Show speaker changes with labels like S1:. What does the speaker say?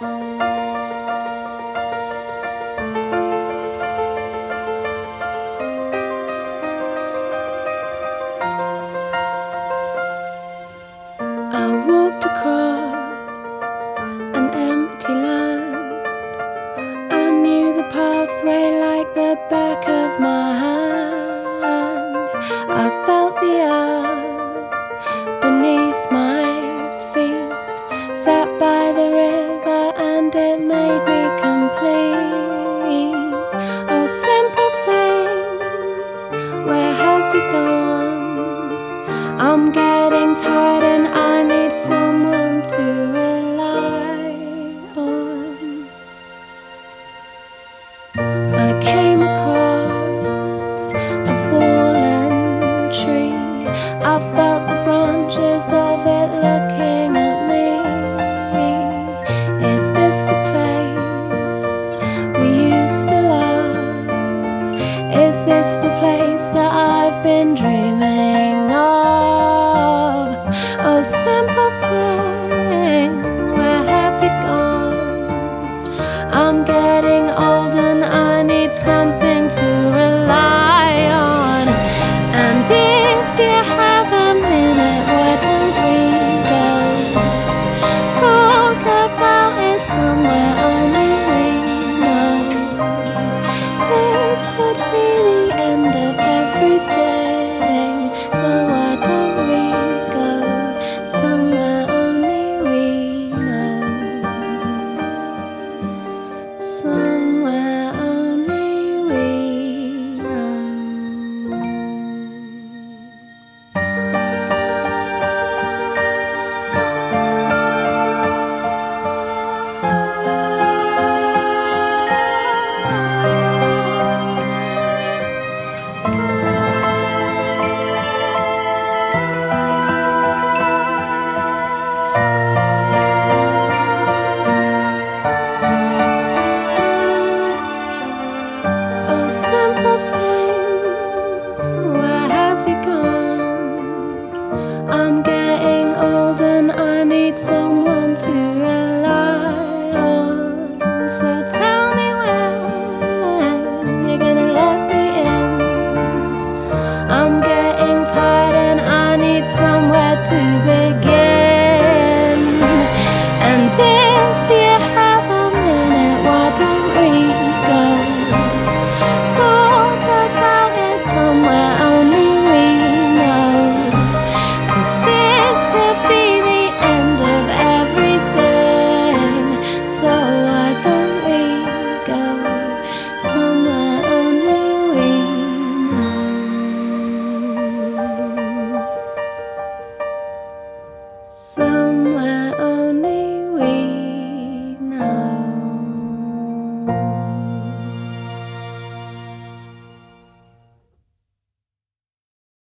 S1: I walked across an empty land. I knew the pathway like the back of my hand. I felt the earth beneath my feet, sat by the river and it made me complete. Oh, simple thing, where have you gone? I'm getting tired and I need someone to rely on. I came across a fallen tree. I felt the branches of it looking at me. Is this the place we used to love? Is this the place that I've been dreaming of? Oh, simple thing, where have you gone? I'm getting old and I need something to rely on. And if you have a minute, why don't we go talk about it somewhere only we know? This could be the end of everything, so why don't we go somewhere only we know? Somewhere only we know. Oh, simple thing, where have you gone? I'm getting old and I need someone to rely on. So tell me when you're gonna let me in. I'm getting tired and I need somewhere to